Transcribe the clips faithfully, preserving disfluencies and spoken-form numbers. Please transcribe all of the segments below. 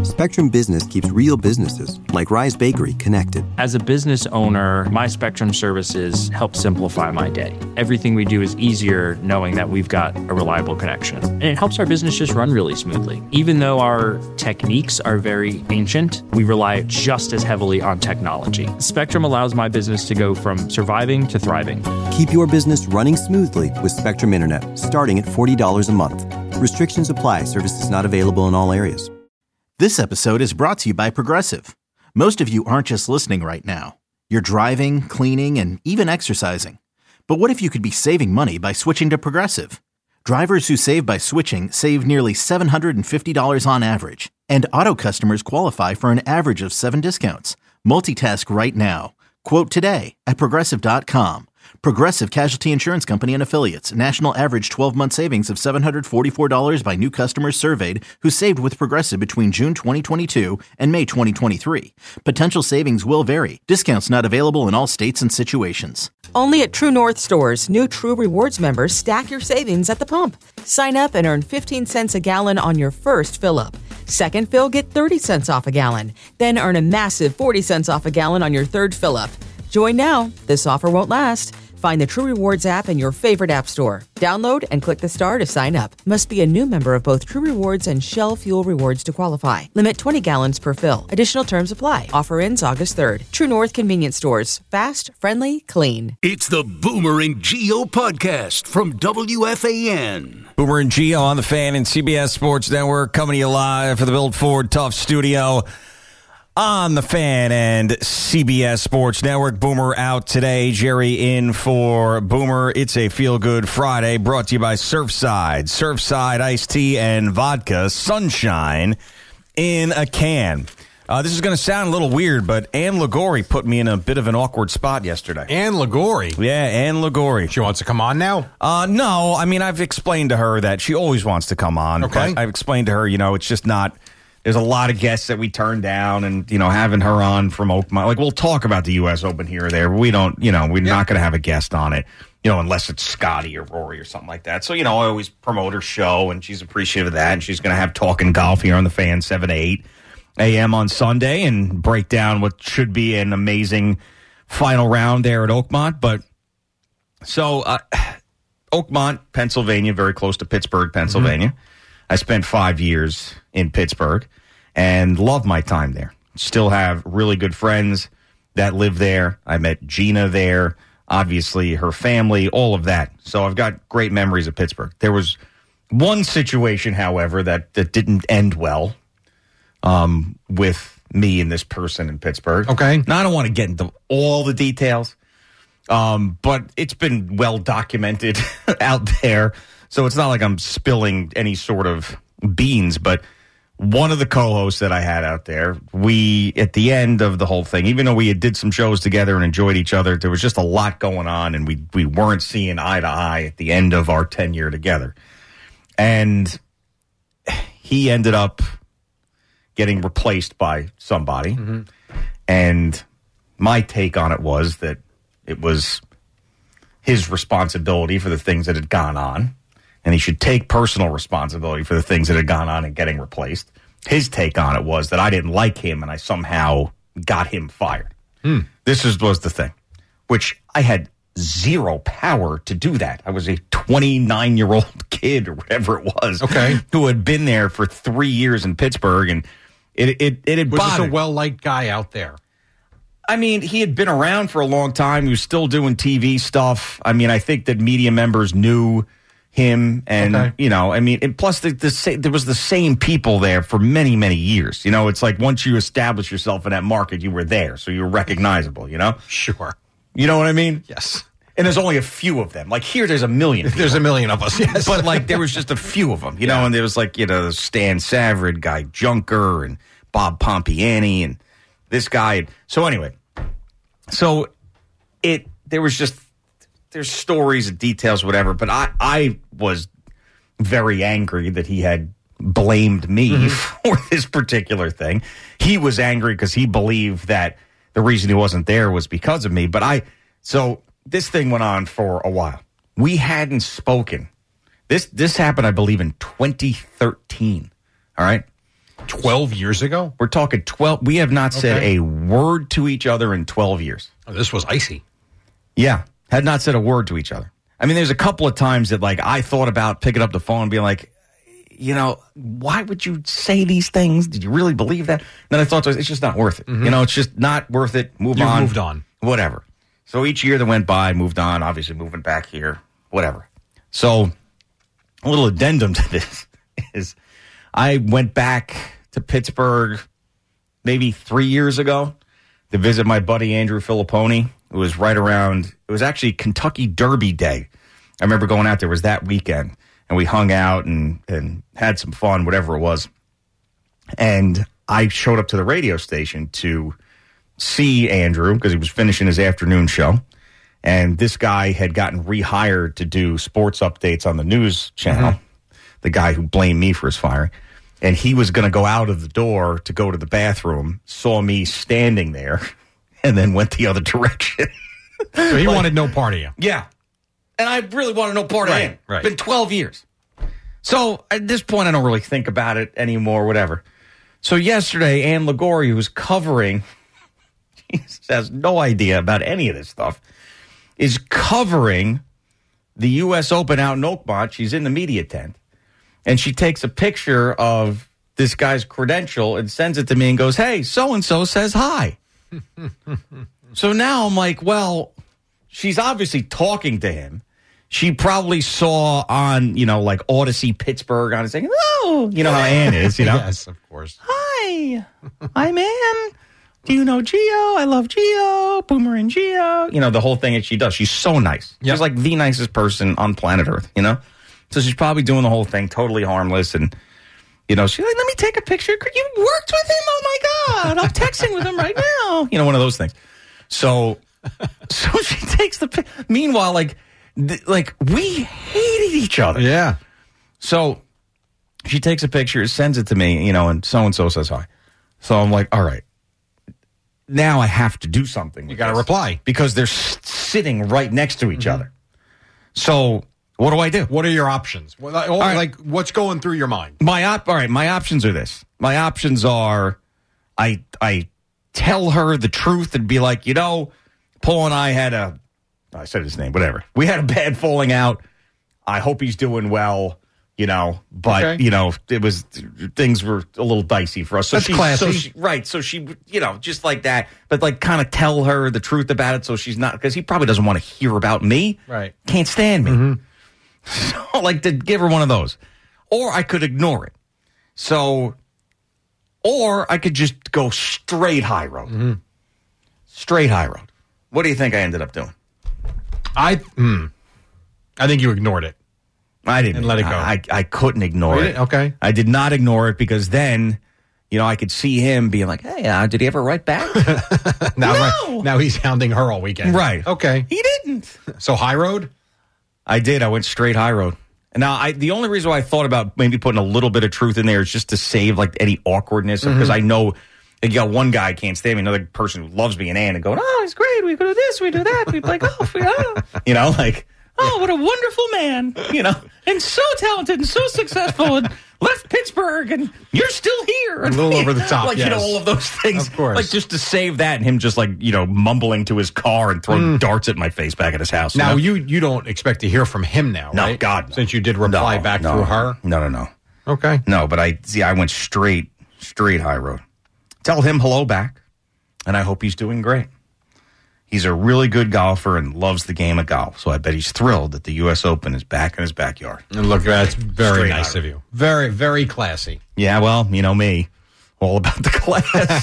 Spectrum Business keeps real businesses, like Rise Bakery, connected. As a business owner, my Spectrum services help simplify my day. Everything we do is easier knowing that we've got a reliable connection. And it helps our business just run really smoothly. Even though our techniques are very ancient, we rely just as heavily on technology. Spectrum allows my business to go from surviving to thriving. Keep your business running smoothly with Spectrum Internet, starting at forty dollars a month. Restrictions apply. Services not available in all areas. This episode is brought to you by Progressive. Most of you aren't just listening right now. You're driving, cleaning, and even exercising. But what if you could be saving money by switching to Progressive? Drivers who save by switching save nearly seven hundred fifty dollars on average. And auto customers qualify for an average of seven discounts. Multitask right now. Quote today at Progressive dot com. Progressive Casualty Insurance Company and Affiliates. National average twelve-month savings of seven hundred forty-four dollars by new customers surveyed who saved with Progressive between June twenty twenty-two and May twenty twenty-three. Potential savings will vary. Discounts not available in all states and situations. Only at True North stores, new True Rewards members stack your savings at the pump. Sign up and earn fifteen cents a gallon on your first fill-up. Second fill, get thirty cents off a gallon. Then earn a massive forty cents off a gallon on your third fill-up. Join now. This offer won't last. Find the True Rewards app in your favorite app store. Download and click the star to sign up. Must be a new member of both True Rewards and Shell Fuel Rewards to qualify. Limit twenty gallons per fill. Additional terms apply. Offer ends August third. True North Convenience Stores. Fast, friendly, clean. It's the Boomer and Geo podcast from W F A N. Boomer and Geo on the Fan and C B S Sports Network, coming to you live for the Build Ford Tough Studio on the Fan and C B S Sports Network. Boomer out today. Jerry in for Boomer. It's a feel-good Friday brought to you by Surfside. Surfside iced tea and vodka. Sunshine in a can. Uh, this is going to sound a little weird, but Ann Liguori put me in a bit of an awkward spot yesterday. Ann Liguori? Yeah, Ann Liguori. She wants to come on now? Uh, no, I mean, I've explained to her that she always wants to come on. Okay. I've explained to her, you know, it's just not... There's a lot of guests that we turn down, and, you know, having her on from Oakmont, like, we'll talk about the U S Open here or there, but we don't, you know, we're yeah. not going to have a guest on it, you know, unless it's Scotty or Rory or something like that. So, you know, I always promote her show, and she's appreciative of that, and she's going to have Talking Golf here on the Fan, seven to eight a.m. on Sunday, and break down what should be an amazing final round there at Oakmont. But, so, uh, Oakmont, Pennsylvania, very close to Pittsburgh, Pennsylvania. Mm-hmm. I spent five years in Pittsburgh and loved my time there. Still have really good friends that live there. I met Gina there, obviously her family, all of that. So I've got great memories of Pittsburgh. There was one situation, however, that, that didn't end well um, with me and this person in Pittsburgh. Okay. Now, I don't want to get into all the details, um, but it's been well documented out there. So it's not like I'm spilling any sort of beans, but one of the co-hosts that I had out there, we, at the end of the whole thing, even though we had did some shows together and enjoyed each other, there was just a lot going on, and we, we weren't seeing eye to eye at the end of our tenure together. And he ended up getting replaced by somebody. Mm-hmm. And my take on it was that it was his responsibility for the things that had gone on. And he should take personal responsibility for the things that had gone on and getting replaced. His take on it was that I didn't like him and I somehow got him fired. Hmm. This is, was the thing, which I had zero power to do that. I was a twenty-nine-year-old kid or whatever it was, okay, who had been there for three years in Pittsburgh, and it it it had was bothered. just a well-liked guy out there. I mean, he had been around for a long time. He was still doing T V stuff. I mean, I think that media members knew him, and, okay. you know, I mean, and plus the, the, there was the same people there for many, many years. You know, it's like once you establish yourself in that market, you were there, so you were recognizable, you know? Sure. You know what I mean? Yes. And there's only a few of them. Like here, there's a million people. There's a million of us, yes. But, like, there was just a few of them, you yeah. know, and there was, like, you know, Stan Savard, Guy Junker, and Bob Pompiani, and this guy. So, anyway, so it, there was just, there's stories and details, whatever, but I, I was very angry that he had blamed me mm-hmm. for this particular thing. He was angry because he believed that the reason he wasn't there was because of me. But I, so this thing went on for a while. We hadn't spoken. This, this happened, I believe, in twenty thirteen. All right. twelve years ago? We're talking twelve. We have not said Okay. a word to each other in twelve years. Oh, this was icy. Yeah, had not said a word to each other. I mean, there's a couple of times that, like, I thought about picking up the phone and being like, you know, why would you say these things? Did you really believe that? And then I thought, to myself, it's just not worth it. Mm-hmm. You know, it's just not worth it. Move You've on. moved on. Whatever. So each year that went by, moved on, obviously moving back here, whatever. So a little addendum to this is I went back to Pittsburgh maybe three years ago to visit my buddy Andrew Filipponi. It was right around, it was actually Kentucky Derby Day. I remember going out there, it was that weekend, and we hung out and, and had some fun, whatever it was. And I showed up to the radio station to see Andrew because he was finishing his afternoon show. And this guy had gotten rehired to do sports updates on the news channel, mm-hmm. the guy who blamed me for his firing. And he was going to go out of the door to go to the bathroom, saw me standing there, and then went the other direction. So he Like, wanted no part of you. Yeah. And I really wanted no part Right, of him. right. It's been twelve years. So at this point, I don't really think about it anymore, whatever. So yesterday, Ann Ligori, who's covering, she has no idea about any of this stuff, is covering the U S Open out in Oakmont. She's in the media tent. And she takes a picture of this guy's credential and sends it to me and goes, hey, so-and-so says hi. So now I'm like, well, she's obviously talking to him. She probably saw on, you know, like Odyssey Pittsburgh on it saying, oh, you know how Ann is, you know? Yes, of course. Hi, I'm Ann. Do you know Gio? I love Gio. Boomer and Gio. You know, the whole thing that she does. She's so nice. Yep. She's like the nicest person on planet Earth, you know? So she's probably doing the whole thing totally harmless. And, you know, she's like, let me take a picture. You worked with him? Oh, my God. I'm texting with him right now. You know, one of those things. So, so she takes the pic. Meanwhile, like, th- like we hated each other. Yeah. So she takes a picture, sends it to me, you know, and so-and-so says hi. So I'm like, all right. Now I have to do something. You got to reply. Because they're s- sitting right next to each mm-hmm. other. So what do I do? What are your options? Well, like, right. like, what's going through your mind? My op- All right, my options are this. My options are I I tell her the truth and be like, you know, Paul and I had a, I said his name, whatever. We had a bad falling out. I hope he's doing well. You know, but, okay. you know, it was, things were a little dicey for us. So That's she, classy. So she, right. So she, you know, just like that, but like kind of tell her the truth about it so she's not, because he probably doesn't want to hear about me. Right. Can't stand me. Mm-hmm. So, like, to give her one of those. Or I could ignore it. So, or I could just go straight high road. Mm-hmm. Straight high road. What do you think I ended up doing? I, hmm, I think you ignored it. I didn't. And let it go. I, I couldn't ignore Really? it. Okay. I did not ignore it because then, you know, I could see him being like, hey, uh, did he ever write back? now, No! now he's hounding her all weekend. Right. Okay. He didn't. So high road? I did. I went straight high road. And now, I, the only reason why I thought about maybe putting a little bit of truth in there is just to save, like, any awkwardness. Because mm-hmm. I know, like, you got one guy can't stand me, another person who loves me and Ann and going, oh, he's great. We do this, we do that. We play golf. We, oh. You know, like, oh, what a wonderful man, you know, and so talented and so successful and left Pittsburgh and you're still here. A little over the top, Like, yes. you know, all of those things. Of course. Like, just to save that and him just, like, you know, mumbling to his car and throwing mm. darts at my face back at his house. Now, you, know? you you don't expect to hear from him now, no, right? God. No. Since you did reply no, back no, through her? No, no, no. Okay. No, but I, see, I went straight, straight high road. Tell him hello back, and I hope he's doing great. He's a really good golfer and loves the game of golf, so I bet he's thrilled that the U S Open is back in his backyard. And look, that's very Straight nice high of you. Very, very classy. Yeah, well, you know me, all about the class.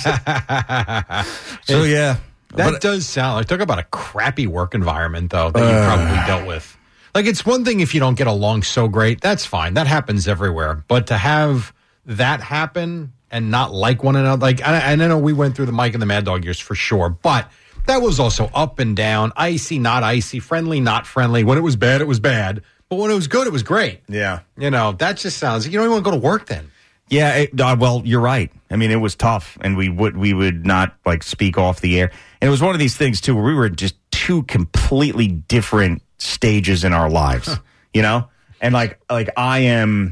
So, yeah. That But- does sound like, talk about a crappy work environment, though, that you probably dealt with. Like, it's one thing if you don't get along so great. That's fine. That happens everywhere. But to have that happen and not like one another, like, I, I know we went through the Mike and the Mad Dog years for sure, but that was also up and down, icy, not icy, friendly, not friendly. When it was bad, it was bad. But when it was good, it was great. Yeah. You know, that just sounds, you don't even want to go to work then. Yeah, it, uh, well, you're right. I mean, it was tough, and we would we would not, like, speak off the air. And it was one of these things, too, where we were in just two completely different stages in our lives, you know? And, like, like I am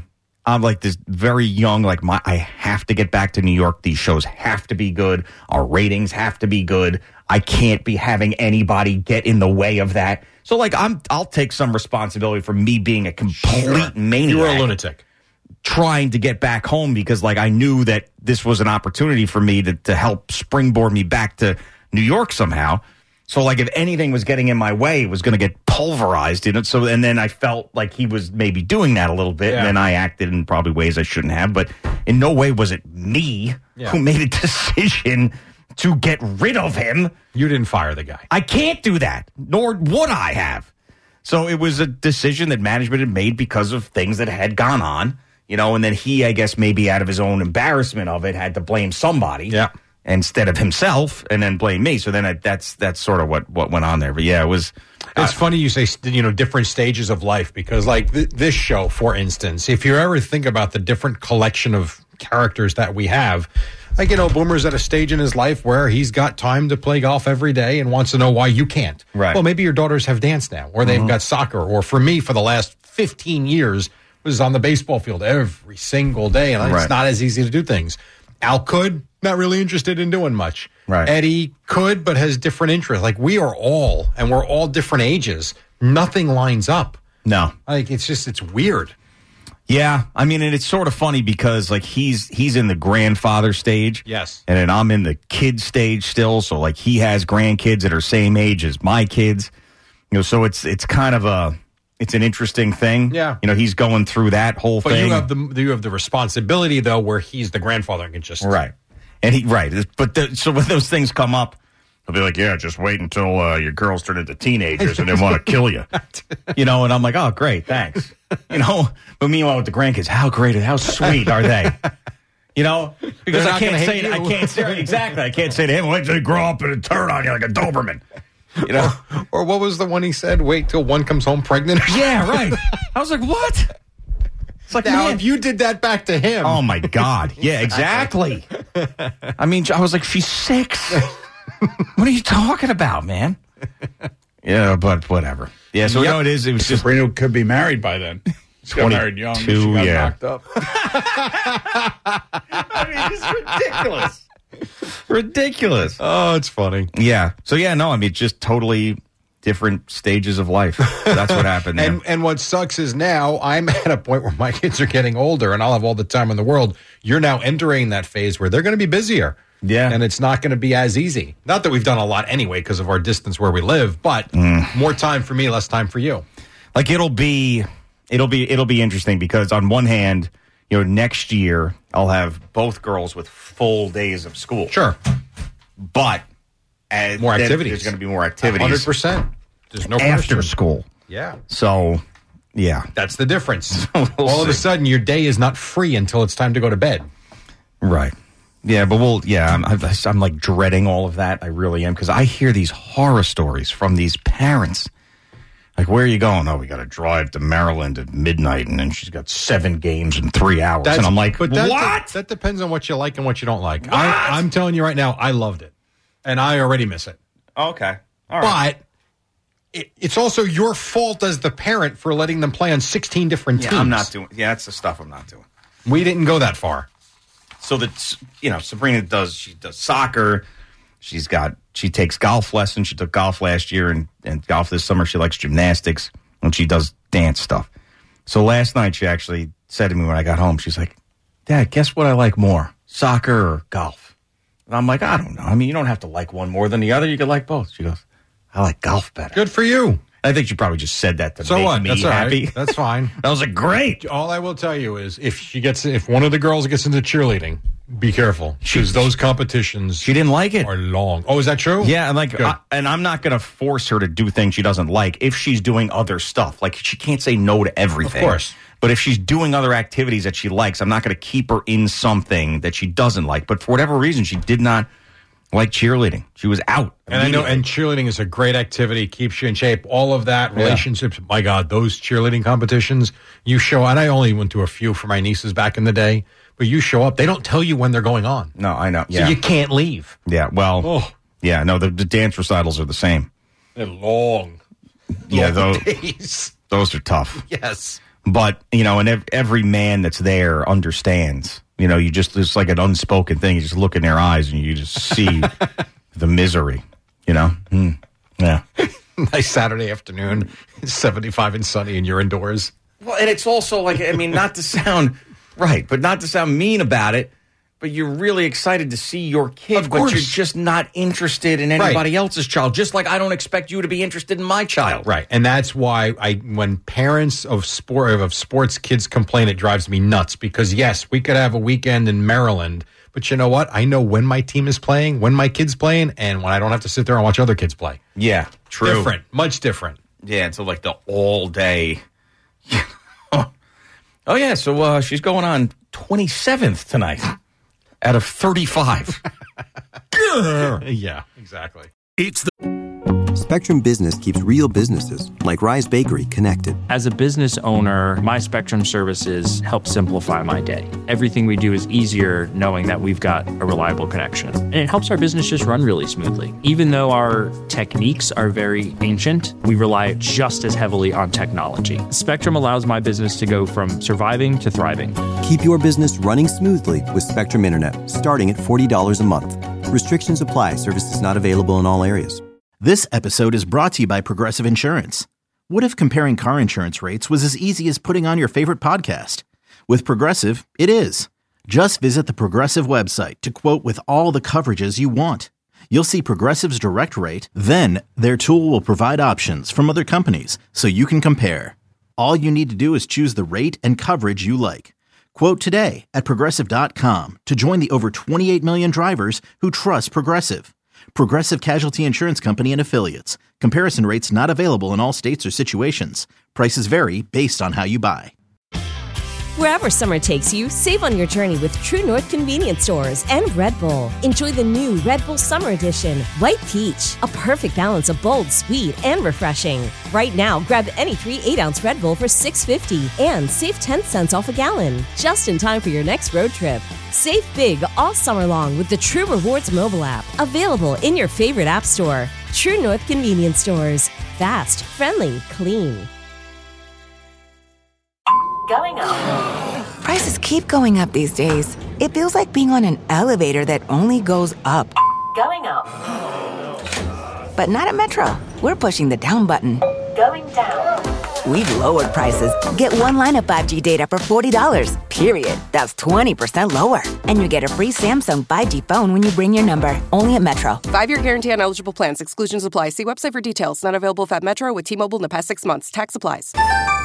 I'm like this very young, like my, I have to get back to New York. These shows have to be good. Our ratings have to be good. I can't be having anybody get in the way of that. So like I'm, I'll take some responsibility for me being a complete sure. maniac. You were a lunatic. Trying to get back home because like I knew that this was an opportunity for me to, to help springboard me back to New York somehow. So, like, if anything was getting in my way, it was going to get pulverized. You know? So, and then I felt like he was maybe doing that a little bit, yeah. and then I acted in probably ways I shouldn't have. But in no way was it me yeah. who made a decision to get rid of him. You didn't fire the guy. I can't do that, nor would I have. So it was a decision that management had made because of things that had gone on, you know, and then he, I guess, maybe out of his own embarrassment of it, had to blame somebody. Yeah. Instead of himself, and then blame me. So then I, that's that's sort of what, what went on there. But yeah, it was. It's uh, funny you say, you know, different stages of life, because like th- this show, for instance, if you ever think about the different collection of characters that we have, like, you know, Boomer's at a stage in his life where he's got time to play golf every day and wants to know why you can't. Right. Well, maybe your daughters have dance now, or they've mm-hmm. got soccer, or for me, for the last fifteen years, was on the baseball field every single day, and right. it's not as easy to do things. Al could, not really interested in doing much. Right. Eddie could, but has different interests. Like, we are all, and we're all different ages. Nothing lines up. No. Like, it's just, it's weird. Yeah. I mean, and it's sort of funny because, like, he's he's in the grandfather stage. Yes. And then I'm in the kid stage still. So, like, he has grandkids that are same age as my kids. You know, so it's it's kind of a... It's an interesting thing. Yeah. You know, he's going through that whole but thing. But you have the you have the responsibility, though, where he's the grandfather and can just... Right. And he, right. But the, so when those things come up, he'll be like, yeah, just wait until uh, your girls turn into teenagers and they want to kill you. You know, and I'm like, oh, great, thanks. You know, but meanwhile with the grandkids, how great, how sweet are they? You know, because I can't say, I can't say, exactly, I can't say to him, wait till you grow up and turn on you like a Doberman. You know, or, or what was the one he said? Wait till one comes home pregnant. Yeah, right. I was like, what? It's like, now, man, if you did that back to him. Oh my God! Yeah, exactly. I mean, I was like, she's six. What are you talking about, man? Yeah, but whatever. Yeah, so yep. no, it is. It was just Sabrina could be married by then. She got married young. She got yeah. knocked up. I mean, it's ridiculous. Ridiculous. Oh, it's funny. Yeah. So, yeah, no, I mean, just totally different stages of life. That's what happened there. and, and what sucks is now I'm at a point where my kids are getting older and I'll have all the time in the world. You're now entering that phase where they're going to be busier. Yeah. And it's not going to be as easy. Not that we've done a lot anyway because of our distance where we live, but mm. more time for me, less time for you. Like, it'll be, it'll be, it'll be interesting because on one hand, you know, next year I'll have both girls with full days of school. Sure. But as more activities. There's going to be more activities. one hundred percent. There's no after question. School. Yeah. So, yeah. That's the difference. we'll All see. Of a sudden, your day is not free until it's time to go to bed. Right. Yeah, but we'll, yeah, I'm, I'm, I'm like dreading all of that. I really am because I hear these horror stories from these parents. Like, where are you going? Oh, we got to drive to Maryland at midnight, and then she's got seven games in three hours. That's, and I'm like, but that, what? That, that depends on what you like and what you don't like. I, I'm telling you right now, I loved it, and I already miss it. Okay. All right. But it, it's also your fault as the parent for letting them play on sixteen different yeah, teams. I'm not doing, yeah, that's the stuff I'm not doing. We didn't go that far. So that, you know, Sabrina does, she does soccer. She's got, she takes golf lessons. She took golf last year and, and golf this summer. She likes gymnastics and she does dance stuff. So last night she actually said to me when I got home, she's like, Dad, guess what I like more, soccer or golf? And I'm like, I don't know. I mean, you don't have to like one more than the other. You could like both. She goes, I like golf better. Good for you. I think she probably just said that to so make what? me That's happy. Right. That's fine. I was like, great. All I will tell you is if she gets, if one of the girls gets into cheerleading, be careful because those competitions. She didn't like it. Are long. Oh, is that true? Yeah, and like, I, and I'm not going to force her to do things she doesn't like if she's doing other stuff. Like, she can't say no to everything. Of course. But if she's doing other activities that she likes, I'm not going to keep her in something that she doesn't like. But for whatever reason, she did not like cheerleading. She was out. And I know, and cheerleading is a great activity, keeps you in shape, all of that, relationships. Yeah. My God, those cheerleading competitions, you show, and I only went to a few for my nieces back in the day, but you show up, they don't tell you when they're going on. No, I know. Yeah. So you can't leave. Yeah, well, oh. yeah, no, the, the dance recitals are the same. They're long. Yeah, long those, days. those are tough. Yes. But, you know, and ev- every man that's there understands. You know, you just, it's like an unspoken thing. You just look in their eyes and you just see the misery, you know? Mm. Yeah. Nice Saturday afternoon, seventy-five and sunny, and you're indoors. Well, and it's also like, I mean, not to sound, right, but not to sound mean about it, but you're really excited to see your kid, but you're just not interested in anybody right. else's child, just like I don't expect you to be interested in my child. Right, and that's why I, when parents of sport of sports kids complain, it drives me nuts, because yes, we could have a weekend in Maryland, but you know what? I know when my team is playing, when my kid's playing, and when I don't have to sit there and watch other kids play. Yeah, true. Different, much different. Yeah, so like the all day. Oh, yeah, so uh, she's going on twenty-seventh tonight out of thirty-five. Yeah, exactly. It's the Spectrum Business keeps real businesses, like Rise Bakery, connected. As a business owner, my Spectrum services help simplify my day. Everything we do is easier knowing that we've got a reliable connection. And it helps our business just run really smoothly. Even though our techniques are very ancient, we rely just as heavily on technology. Spectrum allows my business to go from surviving to thriving. Keep your business running smoothly with Spectrum Internet, starting at forty dollars a month. Restrictions apply. Services not available in all areas. This episode is brought to you by Progressive Insurance. What if comparing car insurance rates was as easy as putting on your favorite podcast? With Progressive, it is. Just visit the Progressive website to quote with all the coverages you want. You'll see Progressive's direct rate, then their tool will provide options from other companies so you can compare. All you need to do is choose the rate and coverage you like. Quote today at Progressive dot com to join the over twenty-eight million drivers who trust Progressive. Progressive Casualty Insurance Company and Affiliates. Comparison rates not available in all states or situations. Prices vary based on how you buy. Wherever summer takes you, save on your journey with True North Convenience Stores and Red Bull. Enjoy the new Red Bull Summer Edition, White Peach, a perfect balance of bold, sweet, and refreshing. Right now, grab any three eight-ounce Red Bull for six fifty and save ten cents off a gallon, just in time for your next road trip. Save big all summer long with the True Rewards mobile app, available in your favorite app store. True North Convenience Stores. Fast, friendly, clean. Going up. Prices keep going up these days. It feels like being on an elevator that only goes up. Going up. But not at Metro. We're pushing the down button. Going down. We've lowered prices. Get one line of five G data for forty dollars, period. That's twenty percent lower. And you get a free Samsung five G phone when you bring your number. Only at Metro. Five-year guarantee on eligible plans. Exclusions apply. See website for details. Not available at Metro with T-Mobile in the past six months. Tax applies.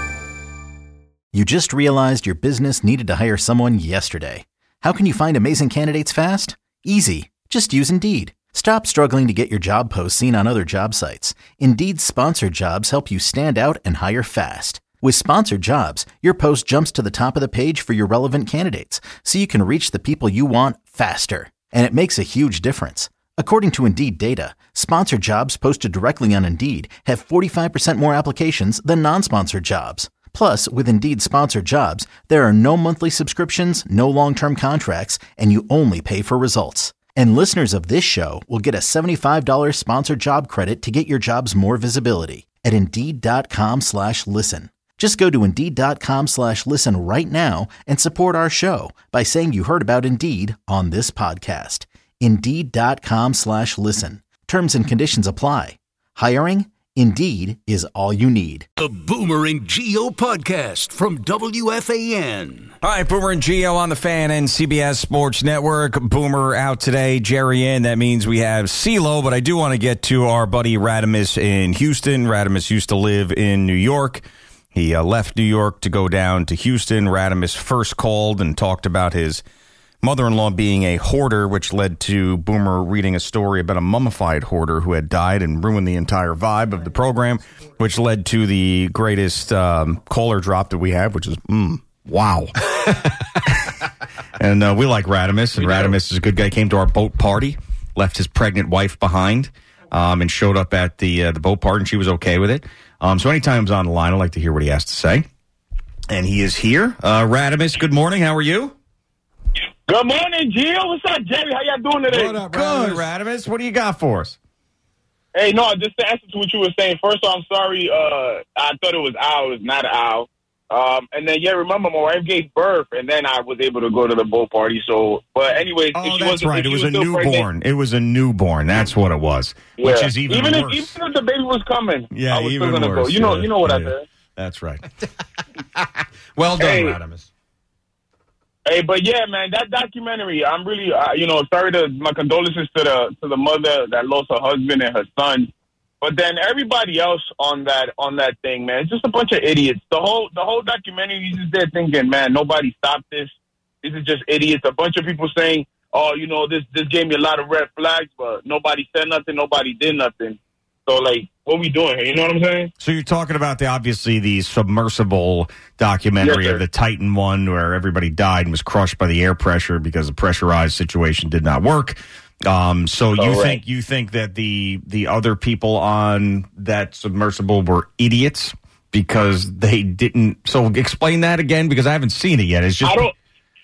You just realized your business needed to hire someone yesterday. How can you find amazing candidates fast? Easy. Just use Indeed. Stop struggling to get your job posts seen on other job sites. Indeed's sponsored jobs help you stand out and hire fast. With sponsored jobs, your post jumps to the top of the page for your relevant candidates, so you can reach the people you want faster. And it makes a huge difference. According to Indeed data, sponsored jobs posted directly on Indeed have forty-five percent more applications than non-sponsored jobs. Plus, with Indeed sponsored jobs, there are no monthly subscriptions, no long-term contracts, and you only pay for results. And listeners of this show will get a seventy-five dollars sponsored job credit to get your jobs more visibility at Indeed.com slash listen. Just go to Indeed.com slash listen right now and support our show by saying you heard about Indeed on this podcast. Indeed.com slash listen. Terms and conditions apply. Hiring? Indeed is all you need. The Boomer and Gio podcast from W F A N. All right, Boomer and Gio on the Fan and C B S Sports Network. Boomer out today, Jerry in. That means we have CeeLo, but I do want to get to our buddy Radimus in Houston. Radimus used to live in New York. He uh, left New York to go down to Houston. Radimus first called and talked about his mother-in-law being a hoarder, which led to Boomer reading a story about a mummified hoarder who had died and ruined the entire vibe of the program, which led to the greatest um, caller drop that we have, which is, mm, wow. and uh, we like Radimus, and Radimus is a good guy. Came to our boat party, left his pregnant wife behind, um, and showed up at the uh, the boat party, and she was okay with it. Um, so anytime he's on the line, I'd like to hear what he has to say. And he is here. Uh, Radimus, good morning. How are you? Good morning, Gio. What's up, Jerry? How y'all doing today? What up, Good, Radimus. What do you got for us? Hey, no, just to answer to what you were saying. First of all, I'm sorry. Uh, I thought it was owl. It's not an owl. Um, and then, yeah, remember, my wife gave birth, and then I was able to go to the boat party. So, but anyways, oh, if she that's wasn't, right. if It she was, was a newborn. pregnant, it was a newborn. That's what it was, yeah. which is even, even worse. If, even if the baby was coming, yeah, I was even still gonna worse. go. You know, yeah, you know what yeah, I said. That's right. Well done, Hey. Radimus. Hey, but yeah, man, that documentary, I'm really, uh, you know, sorry to, my condolences to the to the mother that lost her husband and her son. But then everybody else on that on that thing, man, it's just a bunch of idiots. The whole the whole documentary, you just there thinking, man, nobody stopped this. These are just idiots. A bunch of people saying, oh, you know, this this gave me a lot of red flags, but nobody said nothing, nobody did nothing. So, like, what we doing here? You know what I'm saying? So you're talking about the obviously the submersible documentary Yes, of the Titan one, where everybody died and was crushed by the air pressure because the pressurized situation did not work. Um, so you Correct. think you think that the the other people on that submersible were idiots because they didn't? So explain that again, because I haven't seen it yet. It's just I don't.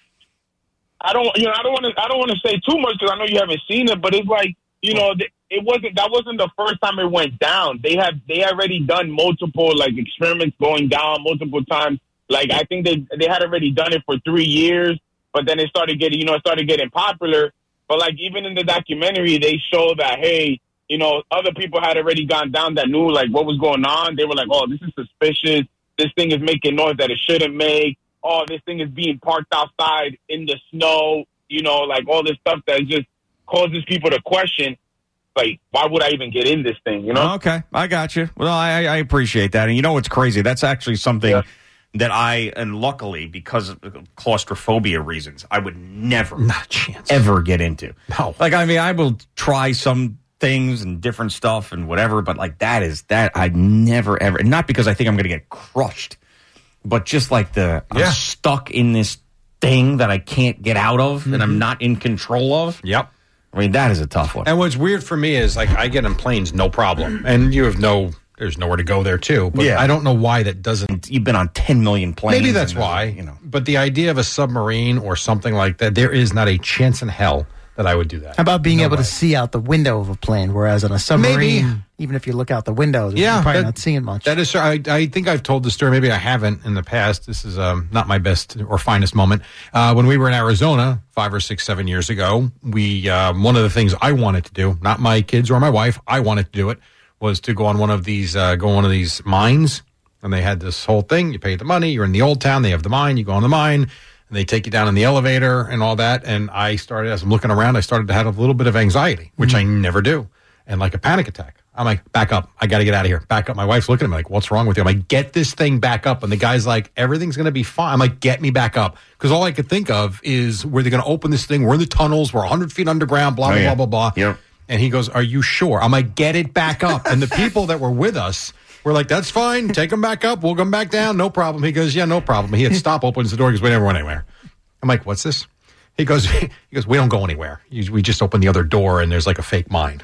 I don't. You know. I don't want to. I don't want to say too much because I know you haven't seen it. But it's like, you know, it wasn't. That wasn't the first time it went down. They have. They already done multiple like experiments going down multiple times. Like I think they they had already done it for three years, but then it started getting. You know, it started getting popular. But, like, even in the documentary, they show that, hey, you know, other people had already gone down that knew, like, what was going on. They were like, oh, this is suspicious. This thing is making noise that it shouldn't make. Oh, this thing is being parked outside in the snow. You know, like, all this stuff that just causes people to question, like, why would I even get in this thing, you know? Okay, I got you. Well, I, I appreciate that. And you know what's crazy? That's actually something yeah. that I, and luckily, because of claustrophobia reasons, I would never, not a chance, ever get into. No. Like, I mean, I will try some things and different stuff and whatever, but like that is, that I never, ever, and not because I think I'm going to get crushed, but just like the, yeah. I'm stuck in this thing that I can't get out of, mm-hmm. that I'm not in control of. Yep. I mean, that is a tough one. And what's weird for me is, like, I get in planes, no problem. And you have no... There's nowhere to go there, too. But yeah. I don't know why that doesn't... You've been on ten million planes. Maybe that's why. You know. But the idea of a submarine or something like that, there is not a chance in hell that I would do that. How about being no able way. to see out the window of a plane, whereas on a submarine, maybe. Even if you look out the window, yeah, you're probably that, not seeing much. That is, I, I think I've told the story. Maybe I haven't in the past. This is um, not my best or finest moment. Uh, when we were in Arizona five or six, seven years ago, we um, one of the things I wanted to do, not my kids or my wife, I wanted to do it, was to go on one of these, uh, go on one of these mines. And they had this whole thing. You pay the money. You're in the old town. They have the mine. You go on the mine. And they take you down in the elevator and all that. And I started, as I'm looking around, I started to have a little bit of anxiety, which mm-hmm. I never do. And like a panic attack. I'm like, back up. I got to get out of here. Back up. My wife's looking at me like, what's wrong with you? I'm like, get this thing back up. And the guy's like, everything's going to be fine. I'm like, get me back up. Because all I could think of is, where they're going to open this thing. We're in the tunnels. We're one hundred feet underground, blah, blah, oh, yeah. blah, blah, blah. Yep. And he goes, are you sure? I'm like, get it back up. And the people that were with us were like, that's fine. Take them back up. We'll come back down. No problem. He goes, yeah, no problem. He had stop, opens the door. He goes, we never went anywhere. I'm like, what's this? He goes, he goes, we don't go anywhere. We just open the other door and there's like a fake mine.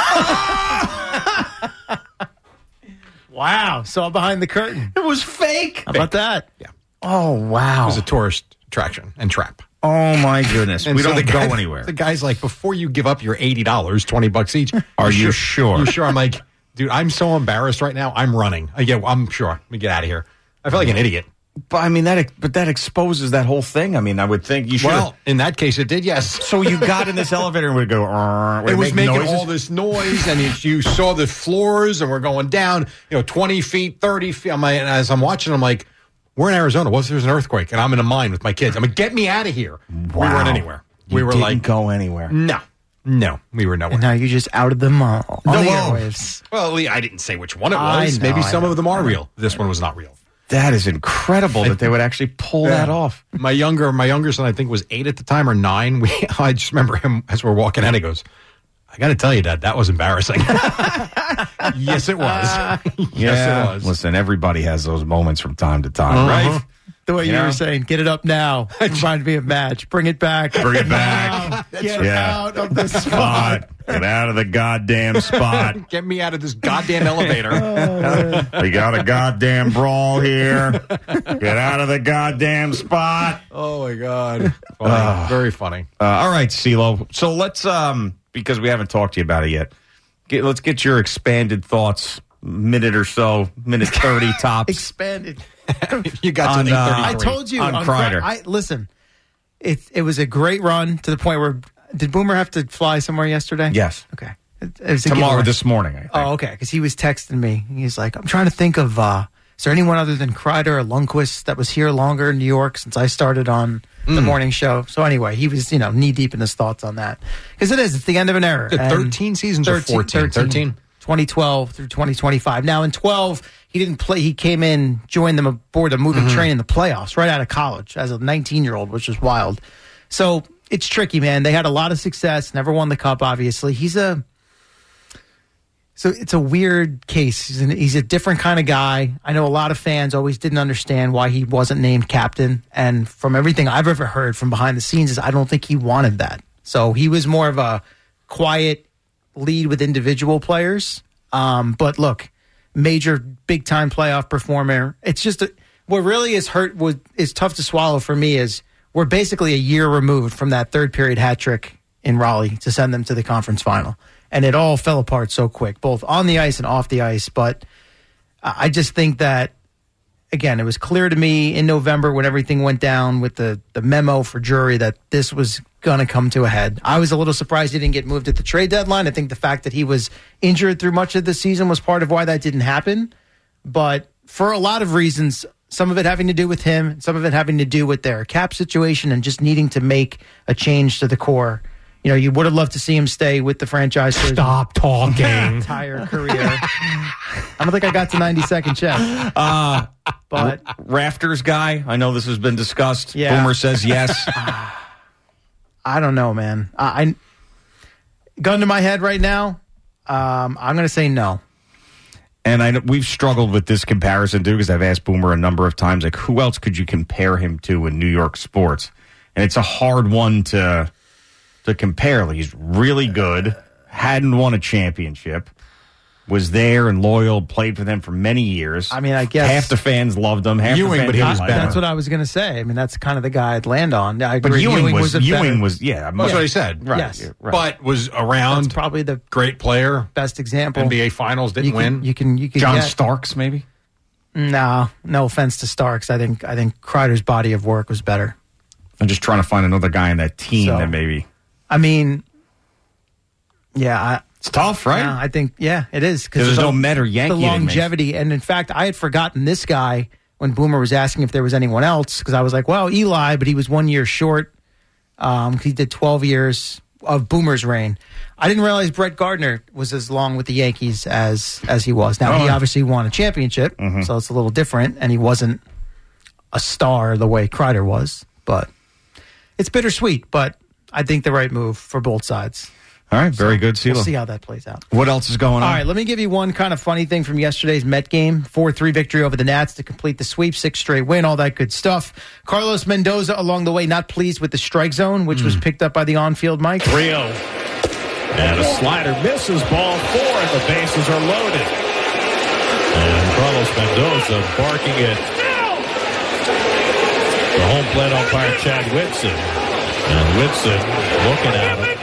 Wow. Saw behind the curtain. It was fake. How about that? Yeah. Oh, wow. It was a tourist attraction and trap. Oh, my goodness. And we so don't guy, go anywhere. The guy's like, before you give up your eighty dollars, twenty bucks each. Are you sure? You sure? I'm like, dude, I'm so embarrassed right now. I'm running. I get, I'm sure. Let me get out of here. I feel like an idiot. But I mean, that but that exposes that whole thing. I mean, I would think you should. Well, in that case, it did, yes. So you got in this elevator and would go, would it was make making noises? all this noise, and it, you saw the floors, and we're going down, you know, twenty feet, thirty feet. I'm like, and as I'm watching, I'm like, we're in Arizona. What if there's an earthquake? And I'm in a mine with my kids. I'm like, get me out of here. Wow. We weren't anywhere. You we were didn't like, go anywhere. No. No, we were nowhere. And now you just outed them all on no, the well, airwaves. Well, Lee, I didn't say which one it I was. know, Maybe I some know. of them are real. This one was not real. That is incredible that they would actually pull Yeah. that off. My younger, my younger son, I think, was eight at the time or nine. We, I just remember him as we're walking in. He goes, "I got to tell you, Dad, that was embarrassing." Yes, it was. Yes, yeah. it was. Listen, everybody has those moments from time to time, Uh-huh. right? The way you, You know? were saying, get it up now. Remind me of match. Bring it back. Bring it back. Get Yeah. out of the spot. Spot. Get out of the goddamn spot. Get me out of this goddamn elevator. We got a goddamn brawl here. Get out of the goddamn spot. Oh my God. Funny. Uh, Very funny. Uh, all right, CeeLo. So let's, um, because we haven't talked to you about it yet, get, let's get your expanded thoughts minute or so, minute thirty tops. Expanded. You got on, to uh, I told you on, on Kreider. I listen. It it was a great run to the point where did Boomer have to fly somewhere yesterday? Yes. Okay. It, it was a Tomorrow, giveaway. this morning, I think. Oh, okay. Because he was texting me. He's like, I'm trying to think of, uh, is there anyone other than Kreider or Lundqvist that was here longer in New York since I started on the Mm. morning show? So anyway, he was, you know, knee deep in his thoughts on that. Because it is, it's the end of an era. The And thirteen seasons or fourteen? thirteen? twenty twelve through twenty twenty-five. Now in twelve, he didn't play. He came in, joined them aboard a moving Mhm. train in the playoffs right out of college as a nineteen-year-old, which is wild. So it's tricky, man. They had a lot of success, never won the cup, obviously. He's a... So it's a weird case. He's, an, he's a different kind of guy. I know a lot of fans always didn't understand why he wasn't named captain. And from everything I've ever heard from behind the scenes is I don't think he wanted that. So he was more of a quiet lead with individual players. Um, but look, major big-time playoff performer. It's just a, what really is hurt, was, is tough to swallow for me is we're basically a year removed from that third-period hat trick in Raleigh to send them to the conference final. And it all fell apart so quick, both on the ice and off the ice. But I just think that, again, it was clear to me in November when everything went down with the, the memo for Drury that this was going to come to a head. I was a little surprised he didn't get moved at the trade deadline. I think the fact that he was injured through much of the season was part of why that didn't happen. But for a lot of reasons, some of it having to do with him, some of it having to do with their cap situation and just needing to make a change to the core. You know, you would have loved to see him stay with the franchise for Stop talking. his entire career. I don't think I got to ninety second check. Uh, but Rafters guy, I know this has been discussed. Yeah. Boomer says yes. I don't know, man. I, I gun to my head right now. Um, I'm going to say no. And I know we've struggled with this comparison too because I've asked Boomer a number of times, like, who else could you compare him to in New York sports? And it's a hard one to to compare. Like, he's really good, hadn't won a championship, was there and loyal, played for them for many years. I mean, I guess half the fans loved him. Half Ewing, the fans but he didn't was like better. him. That's what I was going to say. I mean, that's kind of the guy I'd land on. I But agree. Ewing was, a Ewing better- was yeah. That's much- what I said. Right. Yes. right. But was around. That's probably the Great player. best example. N B A Finals, didn't you can, win. You can, you can John get, Starks, maybe. No, no offense to Starks. I think I think Kreider's body of work was better. I'm just trying to find another guy in that team So, that maybe. I mean, yeah, I, It's tough, right? yeah, I think yeah, it is Because there's no the- Met or Yankee. the that makes- longevity. And in fact, I had forgotten this guy when Boomer was asking if there was anyone else because I was like, well, Eli, but he was one year short. Um, he did twelve years of Boomer's reign. I didn't realize Brett Gardner was as long with the Yankees as as he was. Now, he Oh. obviously won a championship, Mhm. so it's a little different, and he wasn't a star the way Kreider was. But it's bittersweet, but I think the right move for both sides. All right, very good, CeeLo. We'll see how that plays out. What else is going on? All right, let me give you one kind of funny thing from yesterday's Met game. four three victory over the Nats to complete the sweep, six straight win, all that good stuff. Carlos Mendoza along the way, not pleased with the strike zone, which was picked up by the on-field mic. three oh. And a slider misses ball four, and the bases are loaded. And Carlos Mendoza barking at the home plate umpire, Chad Whitson. And Whitson looking at him.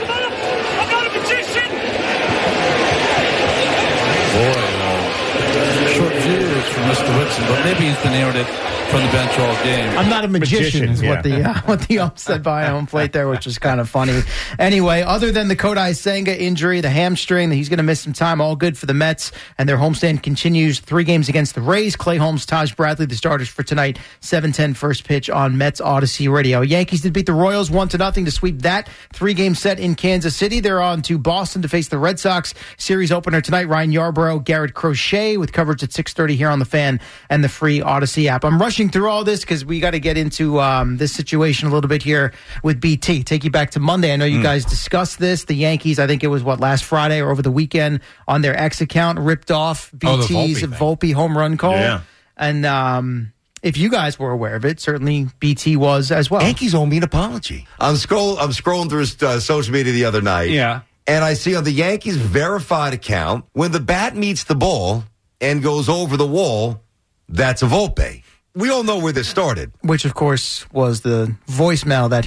Boy, uh, short fuse from Mister Whitson, but maybe he's been hearing it from the bench all game. I'm not a magician, Magician, is what yeah. the uh, what the ump said by home plate there, which is kind of funny. Anyway, other than the Kodai Senga injury, the hamstring, he's going to miss some time. All good for the Mets, and their homestand continues. Three games against the Rays. Clay Holmes, Taj Bradley, the starters for tonight. seven ten first pitch on Mets Odyssey Radio. Yankees did beat the Royals one to nothing to sweep that three-game set in Kansas City. They're on to Boston to face the Red Sox. Series opener tonight. Ryan Yarbrough, Garrett Crochet with coverage at six thirty here on the Fan and the free Odyssey app. I'm rushing through all this because we got to get into um, this situation a little bit here with B T. Take you back to Monday. I know you Mm. guys discussed this. The Yankees, I think it was what last Friday or over the weekend on their X account ripped off Oh, the B T's Volpe thing. Volpe home run call. Yeah. And um, if you guys were aware of it, certainly B T was as well. Yankees owe me an apology. I'm scroll. I'm scrolling through uh, social media the other night. Yeah. And I see on the Yankees verified account when the bat meets the ball and goes over the wall, that's a Volpe. We all know where this started. Which, of course, was the voicemail that he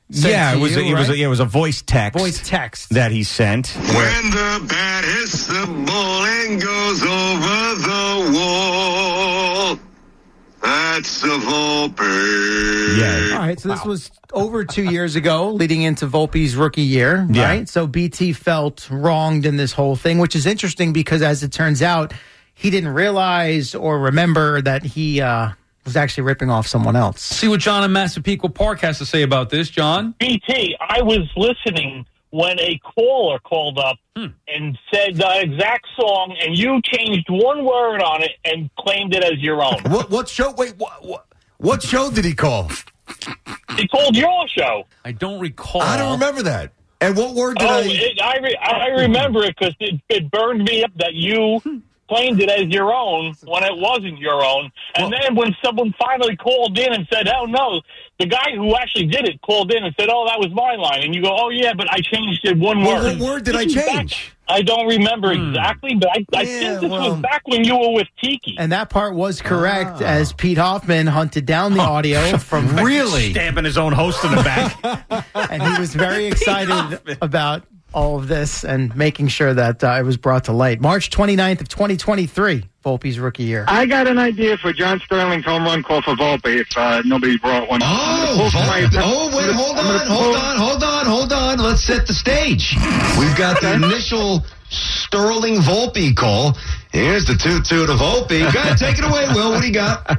Yeah, it was. You, a, it was. right? A, yeah, it was a voice text. Voice text that he sent. When the bat hits the ball and goes over the wall, that's the Volpe. Yeah. All right, so this was over two years ago, leading into Volpe's rookie year, Yeah. right? So B T felt wronged in this whole thing, which is interesting because, as it turns out, he didn't realize or remember that he uh, was actually ripping off someone else. See what John in Massapequa Park has to say about this, John. B T, I was listening when a caller called up hmm. and said the exact song, and you changed one word on it and claimed it as your own. What, what show? Wait, what, what, what show did he call? He called your show. I don't recall. I don't remember that. And what word did oh, I... It, I, re- I remember it because it, it burned me up that you claimed it as your own when it wasn't your own. And well, then when someone finally called in and said, oh, no, the guy who actually did it called in and said, oh, that was my line. And you go, oh, yeah, but I changed it one well, word. What word did I change? Back, I don't remember hmm. exactly, but I, I yeah, think this well, was back when you were with Tiki. And that part was correct, ah. as Pete Hoffman hunted down the audio from really stabbing his own host in the back. And he was very excited about all of this and making sure that uh, it was brought to light. March twenty-ninth of twenty twenty-three, Volpe's rookie year. I got an idea for John Sterling's home run call for Volpe if uh, nobody brought one. Oh, my, oh wait, hold on, hold on, hold on, hold on. Let's set the stage. We've got the initial Sterling Volpe call. Here's the two-two to Volpe. Go ahead, take it away, Will. What do you got?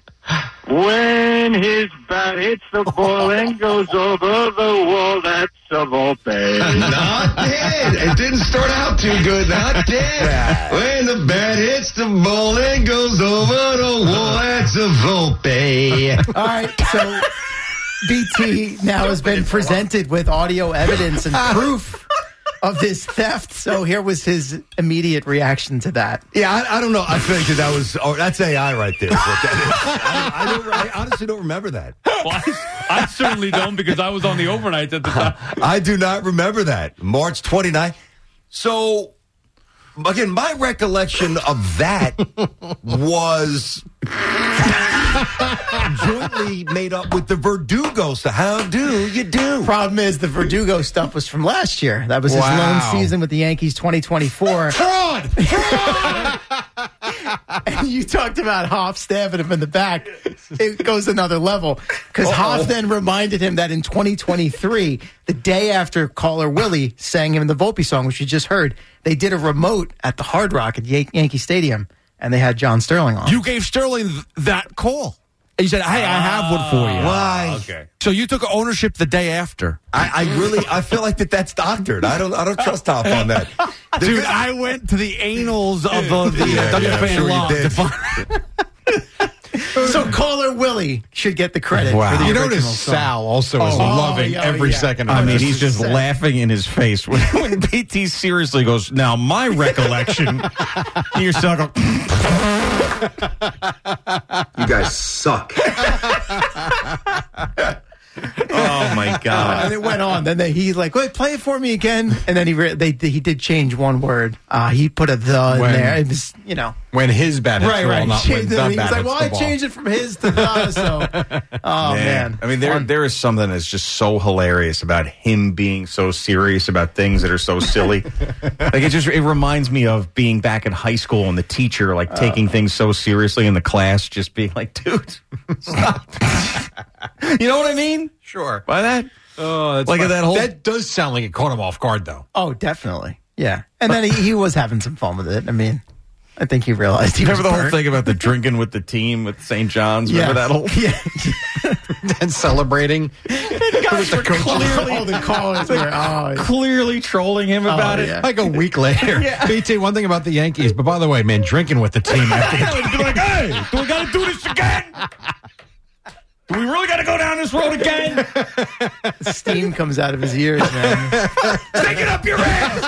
When his bat hits the ball and goes over the wall, that's a Volpe. Not dead. It didn't start out too good. Not dead. When the bat hits the ball and goes over the wall, that's a Volpe. All right, so B T now has been presented with audio evidence and proof of this theft. So here was his immediate reaction to that. Yeah, I, I don't know. I think that, that was, oh, that's A I right there. Is what that is. I, I, don't, I honestly don't remember that. Well, I, I certainly don't because I was on the overnight at the time. I do not remember that. March twenty-ninth. So, again, my recollection of that was jointly made up with the Verdugo. So how do you do? Problem is, the Verdugo stuff was from last year. That was his Wow. lone season with the Yankees, twenty twenty-four. Fraud! Fraud! And you talked about Hoff stabbing him in the back. It goes another level. Because Hoff then reminded him that in twenty twenty-three, the day after caller Willie sang him the Volpe song, which you just heard, they did a remote at the Hard Rock at Yan- Yankee Stadium, and they had John Sterling on. You gave Sterling th- that call. And you said, hey, I have one for you. Why? Okay. So you took ownership the day after. I, I really, I feel like that that's doctored. I don't, I don't trust Hoff on that. The Dude, good- I went to the annals of uh, the Yeah, W F A yeah, I'm sure you law did. to find- So caller Willie should get the credit Wow. for the You original notice song. Sal also is Oh, loving yeah, every yeah. second of I mean, this. he's just laughing in his face when, when P T seriously goes, now, my recollection, you're so go, You guys suck. oh, my God. And it went on. Then they, he's like, "Wait, play it for me again." And then he re- they he did change one word. Uh, he put a the When- in there. It was, you know, when his bat hits right, the ball, right. not when the Then he bat was like, hits "Well, the I ball. changed it from his to the." So, oh man, I mean, there Fun. there is something that's just so hilarious about him being so serious about things that are so silly. Like it just it reminds me of being back in high school and the teacher like taking things so seriously in the class, just being like, "Dude, stop." You know what I mean? Sure. By that, Oh, that's Like fun. that whole- That does sound like it caught him off guard, though. Oh, definitely, yeah. And then he, he was having some fun with it. I mean, I think he realized he remember was the whole burnt. thing about the drinking with the team with Saint John's? Remember Yeah. that whole? Yeah. And celebrating. Guys were clearly, all the callers were, oh, Clearly trolling him about Oh, it. yeah. Like a week later. Yeah. B T, one thing about the Yankees, but by the way, man, drinking with the team after the Like, hey, do we got to do this again? Do we really got to go down this road again? steam comes out of his ears, man. Stick it up your ass!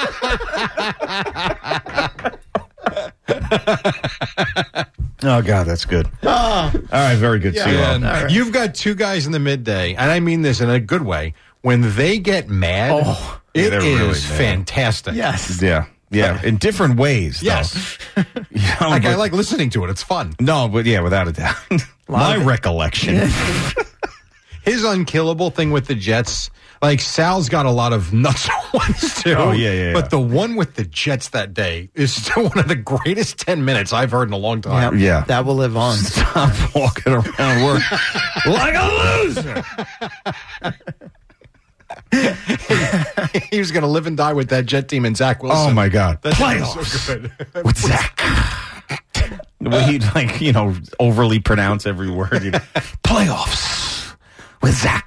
Oh, God, that's good. Oh, All right, very good. Yeah. See you all. And All right. you've got two guys in the midday, and I mean this in a good way. When they get mad, Oh. it Yeah, they're is really mad. fantastic. yes. Yeah, yeah, in different ways. Though. Yes. You know, Like, I but- like listening to it. It's fun. No, but yeah, without a doubt. My recollection. his unkillable thing with the Jets, like Sal's got a lot of nuts ones too. Oh, yeah, yeah, yeah. But the one with the Jets that day is still one of the greatest ten minutes I've heard in a long time. Yeah. That will live on. Stop walking around work like a loser. He was going to live and die with that Jet team and Zach Wilson. Oh, my God. That's Playoffs. so good. With Zach. The way he'd, like, you know, overly pronounce every word. He'd, Playoffs with Zach.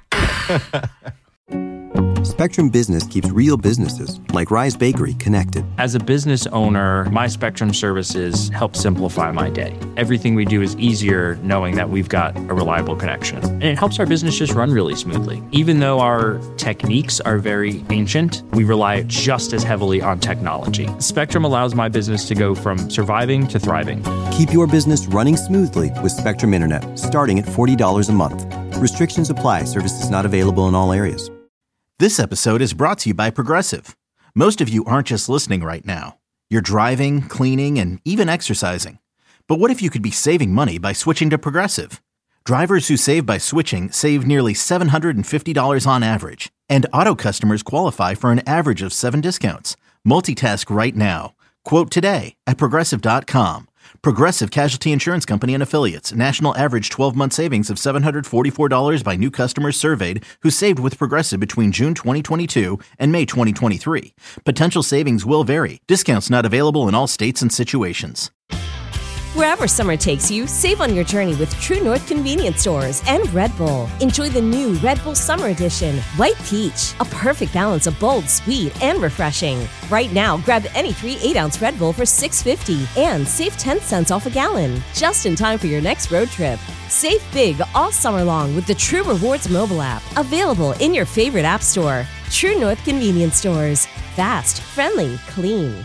Spectrum Business keeps real businesses, like Rise Bakery, connected. As a business owner, my Spectrum services help simplify my day. Everything we do is easier knowing that we've got a reliable connection. And it helps our business just run really smoothly. Even though our techniques are very ancient, we rely just as heavily on technology. Spectrum allows my business to go from surviving to thriving. Keep your business running smoothly with Spectrum Internet, starting at forty dollars a month. Restrictions apply. Services not available in all areas. This episode is brought to you by Progressive. Most of you aren't just listening right now. You're driving, cleaning, and even exercising. But what if you could be saving money by switching to Progressive? Drivers who save by switching save nearly seven hundred fifty dollars on average. And auto customers qualify for an average of seven discounts. Multitask right now. Quote today at Progressive dot com. Progressive Casualty Insurance Company and Affiliates. National average twelve-month savings of seven hundred forty-four dollars by new customers surveyed who saved with Progressive between June twenty twenty-two and May twenty twenty-three. Potential savings will vary. Discounts not available in all states and situations. Wherever summer takes you, save on your journey with True North Convenience Stores and Red Bull. Enjoy the new Red Bull Summer Edition, White Peach, a perfect balance of bold, sweet, and refreshing. Right now, grab any three eight-ounce Red Bull for six dollars and fifty cents and save ten cents off a gallon, just in time for your next road trip. Save big all summer long with the True Rewards mobile app, available in your favorite app store. True North Convenience Stores. Fast, friendly, clean.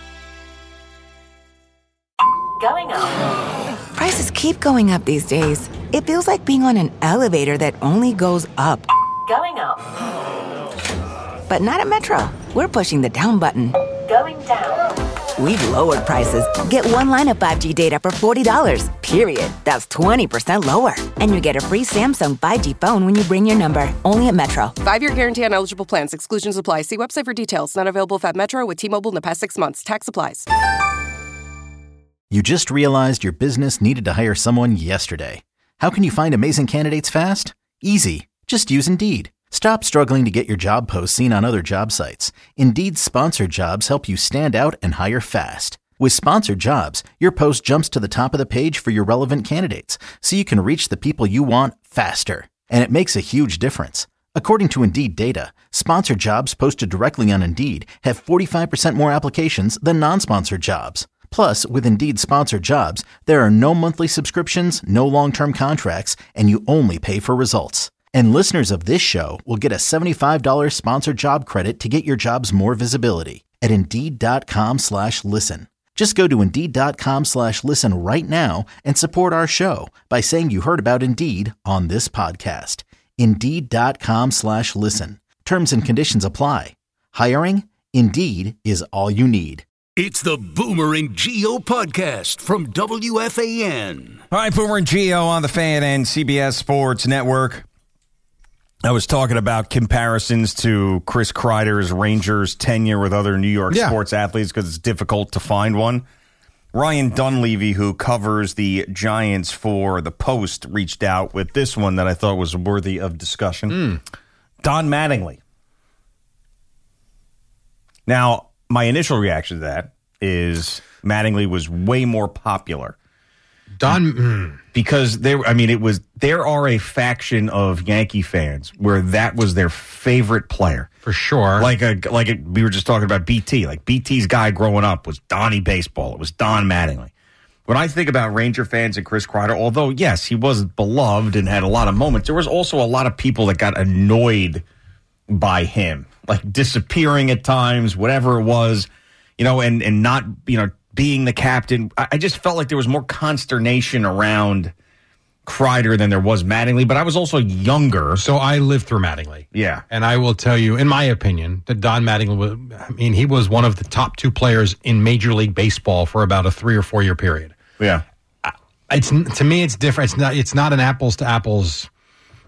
Going up. Prices keep going up these days. It feels like being on an elevator that only goes up. Going up. But not at Metro. We're pushing the down button. Going down. We've lowered prices. Get one line of five G data for forty dollars, period. That's twenty percent lower. And you get a free Samsung five G phone when you bring your number. Only at Metro. Five-year guarantee on eligible plans. Exclusions apply. See website for details. Not available if at Metro with T-Mobile in the past six months. Tax applies. You just realized your business needed to hire someone yesterday. How can you find amazing candidates fast? Easy. Just use Indeed. Stop struggling to get your job posts seen on other job sites. Indeed's sponsored jobs help you stand out and hire fast. With sponsored jobs, your post jumps to the top of the page for your relevant candidates, so you can reach the people you want faster. And it makes a huge difference. According to Indeed data, sponsored jobs posted directly on Indeed have forty-five percent more applications than non-sponsored jobs. Plus, with Indeed sponsored jobs, there are no monthly subscriptions, no long-term contracts, and you only pay for results. And listeners of this show will get a seventy-five dollars sponsored job credit to get your jobs more visibility at Indeed.com slash listen. Just go to Indeed.com slash listen right now and support our show by saying you heard about Indeed on this podcast. Indeed.com slash listen. Terms and conditions apply. Hiring? Indeed is all you need. It's the Boomer and Geo podcast from W F A N. All right, Boomer and Geo on the Fan and C B S Sports Network. I was talking about comparisons to Chris Kreider's Rangers tenure with other New York Yeah. sports athletes because it's difficult to find one. Ryan Dunleavy, who covers the Giants for The Post, reached out with this one that I thought was worthy of discussion. Mm. Don Mattingly. Now, my initial reaction to that is Mattingly was way more popular. Don, mm. Because there, I mean, it was, there are a faction of Yankee fans where that was their favorite player. For sure. Like a, like a, we were just talking about B T. Like B T's guy growing up was Donnie Baseball. It was Don Mattingly. When I think about Ranger fans and Chris Kreider, although, yes, he was beloved and had a lot of moments, there was also a lot of people that got annoyed by him, like disappearing at times, whatever it was, you know, and, and not, you know, being the captain. I, I just felt like there was more consternation around Kreider than there was Mattingly, but I was also younger. So I lived through Mattingly. Yeah. And I will tell you, in my opinion, that Don Mattingly was, I mean, he was one of the top two players in Major League Baseball for about a three or four year period. Yeah. It's, to me, it's different. It's not, it's not an apples to apples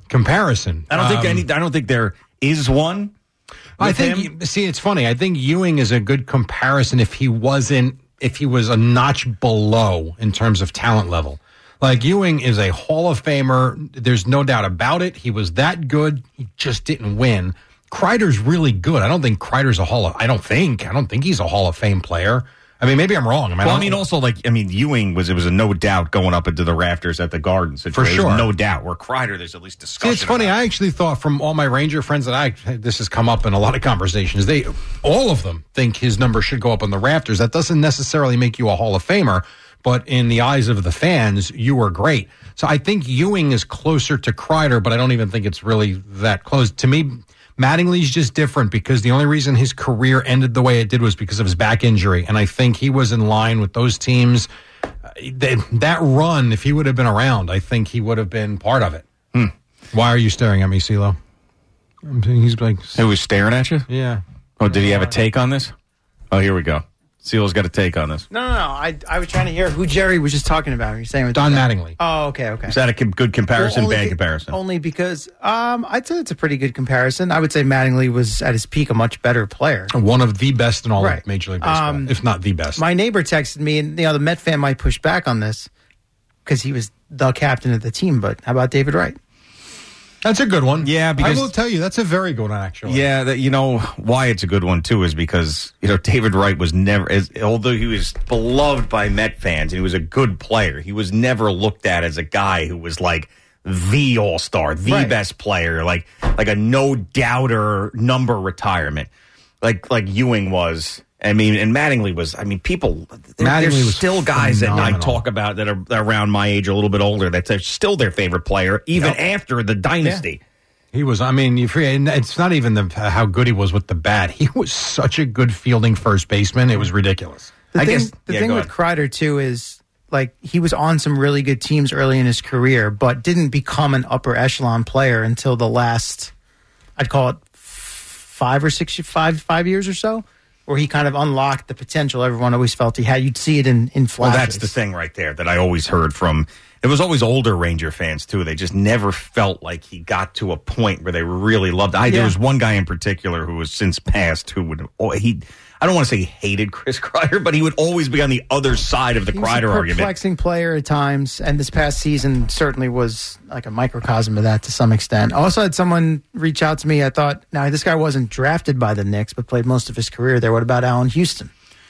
comparison. I don't think Um, any. I don't think there is one. I with think. him. See, it's funny. I think Ewing is a good comparison if he wasn't, if he was a notch below in terms of talent level. Like Ewing is a Hall of Famer. There's no doubt about it. He was that good. He just didn't win. Kreider's really good. I don't think Kreider's a Hall of. I don't think. I don't think he's a Hall of Fame player. I mean, maybe I'm wrong. I mean, Well, I I mean, also like I mean, Ewing was it was a no doubt going up into the rafters at the Garden situation. For sure. no doubt. Where Kreider, there's at least See, discussion. it's funny. I actually thought from all my Ranger friends that I this has come up in a lot of conversations. They all of them think his number should go up on the rafters. That doesn't necessarily make you a Hall of Famer, but in the eyes of the fans, you were great. So I think Ewing is closer to Kreider, but I don't even think it's really that close. To me, Mattingly's just different because the only reason his career ended the way it did was because of his back injury. And I think he was in line with those teams. Uh, they, that run, if he would have been around, I think he would have been part of it. Hmm. Why are you staring at me, CeeLo? I'm saying he's like... Who was staring at you? Yeah. Oh, did he have a take on this? Oh, here we go. CeeLo's got a take on this. No, no, no. I, I was trying to hear who Jerry was just talking about. You're saying with Don the- Mattingly. Oh, okay, okay. Is that a com- good comparison, Well, only bad be- comparison? Only because um, I'd say it's a pretty good comparison. I would say Mattingly was at his peak a much better player. One of the best in all Right. of Major League Baseball, Um, if not the best. My neighbor texted me, and you know the Met fan might push back on this because he was the captain of the team. But how about David Wright? That's a good one. Yeah, because I will tell you, that's a very good one, actually. Yeah, that, you know why it's a good one too is because you know David Wright was never, as, although he was beloved by Met fans and he was a good player, he was never looked at as a guy who was like the All Star, the Right. best player, like like a no doubter number retirement, like like Ewing was. I mean, and Mattingly was. I mean, people. There, Mattingly there's was still guys that I phenomenal. talk about that are around my age, a little bit older, that's still their favorite player, even Yep. after the dynasty. He was, I mean, you forget, and it's not even the how good he was with the bat. He was such a good fielding first baseman. It was ridiculous. The I thing, guess- the yeah, thing go with Kreider too is like he was on some really good teams early in his career, but didn't become an upper echelon player until the last, I'd call it five or six, five five years or so, where he kind of unlocked the potential everyone always felt he had. You'd see it in in Well, flashes. that's the thing right there that I always heard from. It was always older Ranger fans too. They just never felt like he got to a point where they really loved. I, Yeah. There was one guy in particular who was since passed who would oh, he. I don't want to say he hated Chris Kreider, but he would always be on the other side of the He was Kreider a argument. perplexing player at times, and this past season certainly was like a microcosm of that to some extent. I also had someone reach out to me. I thought, now this guy wasn't drafted by the Knicks, but played most of his career there. What about Allen Houston?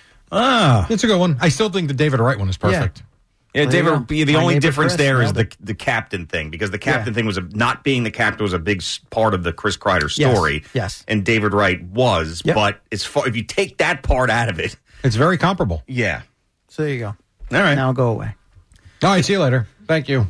Ah, It's a good one. I still think the David Wright one is perfect. Yeah, There you David. go. The My only neighbor difference Chris there is nailed the the captain thing because the Yeah. captain thing was a, not being the captain was a big s- part of the Chris Kreider Yes, story. yes. and David Wright was. Yep. But as far if you take that part out of it, It's very comparable. yeah. So there you go. All right. Now go away. All right, see you later. Thank you.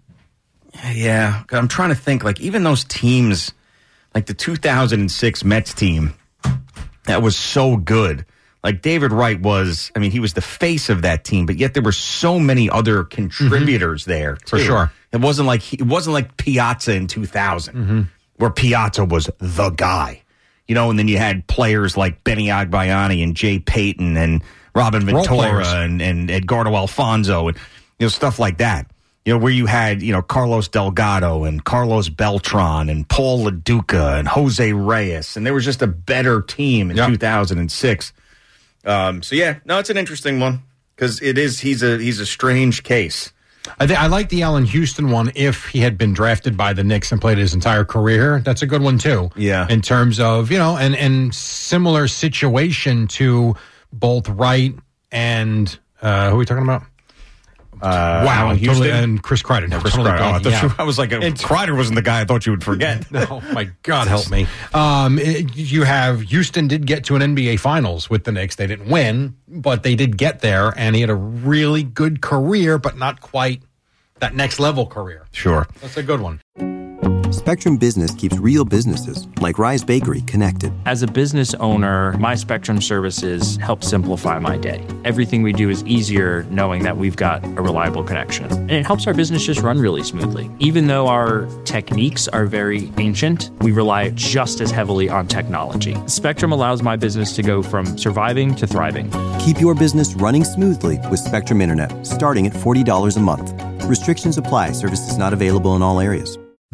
Yeah, I'm trying to think. Like even those teams, like the two thousand six Mets team, that was so good. Like David Wright was. I mean, he was the face of that team, but yet there were so many other contributors there. For too. sure. It wasn't like he, it wasn't like Piazza in two thousand, where Piazza was the guy. You know, and then you had players like Benny Agbayani and Jay Payton and Robin Role Ventura players. and, and Edgardo Alfonso and you know stuff like that. You know, where you had, you know, Carlos Delgado and Carlos Beltran and Paul LaDuca and Jose Reyes. And there was just a better team in Yep. two thousand six. Um, so, yeah, no, it's an interesting one because it is, he's a, he's a strange case. I think I like the Allen Houston one if he had been drafted by the Knicks and played his entire career. That's a good one too. Yeah. In terms of, you know, and and similar situation to both Wright and uh who are we talking about? Uh, wow, Allen I'm totally- Houston? and Chris Kreider. No, Chris totally Kreider. Oh, I, blanking thought out. you, I was like, if Kreider wasn't the guy I thought you would forget. Oh my God, help me! Um, it- you have Houston did get to an N B A Finals with the Knicks. They didn't win, but they did get there, and he had a really good career, but not quite that next level career. Sure, that's a good one. Spectrum Business keeps real businesses like Rise Bakery connected. As a business owner, my Spectrum services help simplify my day. Everything we do is easier knowing that we've got a reliable connection. And it helps our business just run really smoothly. Even though our techniques are very ancient, we rely just as heavily on technology. Spectrum allows my business to go from surviving to thriving. Keep your business running smoothly with Spectrum Internet, starting at forty dollars a month. Restrictions apply. Services not available in all areas.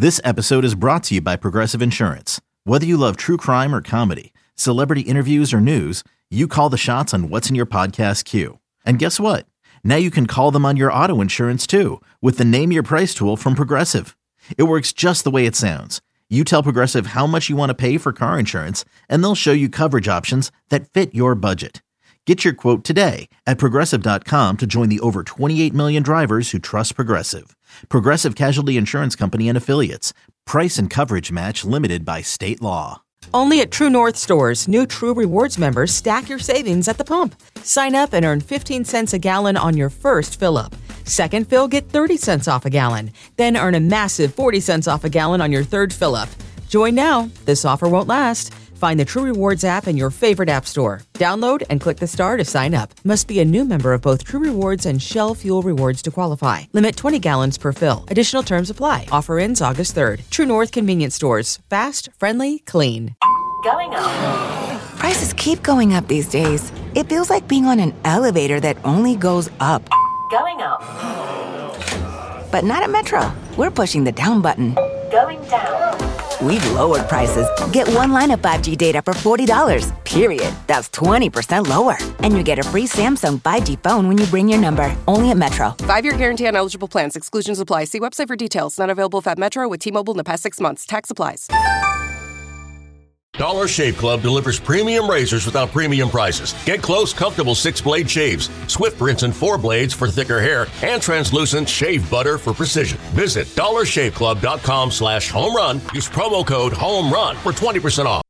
This episode is brought to you by Progressive Insurance. Whether you love true crime or comedy, celebrity interviews or news, you call the shots on what's in your podcast queue. And guess what? Now you can call them on your auto insurance too with the Name Your Price tool from Progressive. It works just the way it sounds. You tell Progressive how much you want to pay for car insurance, and they'll show you coverage options that fit your budget. Get your quote today at Progressive dot com to join the over twenty-eight million drivers who trust Progressive. Progressive Casualty Insurance Company and Affiliates. Price and coverage match limited by state law. Only at True North stores, new True Rewards members stack your savings at the pump. Sign up and earn fifteen cents a gallon on your first fill-up. Second fill, get thirty cents off a gallon. Then earn a massive forty cents off a gallon on your third fill-up. Join now. This offer won't last. Find the True Rewards app in your favorite app store. Download and click the star to sign up. Must be a new member of both True Rewards and Shell Fuel Rewards to qualify. Limit twenty gallons per fill. Additional terms apply. Offer ends August third. True North Convenience Stores. Fast, friendly, clean. Going up. Prices keep going up these days. It feels like being on an elevator that only goes up. Going up. But not at Metro. We're pushing the down button. Going down. We've lowered prices. Get one line of five G data for forty dollars, period. That's twenty percent lower. And you get a free Samsung five G phone when you bring your number. Only at Metro. Five-year guarantee on eligible plans. Exclusions apply. See website for details. Not available if at Metro with T-Mobile in the past six months. Tax applies. Dollar Shave Club delivers premium razors without premium prices. Get close, comfortable six-blade shaves, swift rinse and four blades for thicker hair, and translucent shave butter for precision. Visit dollar shave club dot com slash home run. Use promo code HOME RUN for twenty percent off.